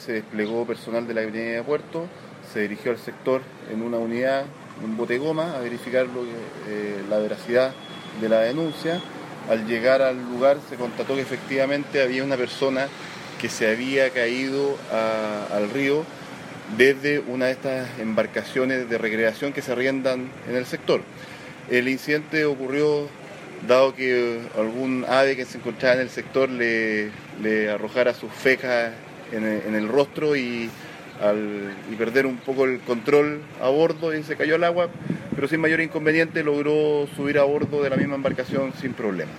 Se desplegó personal de la Avenida de Puerto, se dirigió al sector en una unidad, un bote goma, a verificar la veracidad de la denuncia. Al llegar al lugar se constató que efectivamente había una persona que se había caído al río desde una de estas embarcaciones de recreación que se arriendan en el sector. El incidente ocurrió dado que algún ave que se encontraba en el sector le arrojara sus fecas en el rostro y perder un poco el control a bordo y se cayó al agua, pero sin mayor inconveniente logró subir a bordo de la misma embarcación sin problema.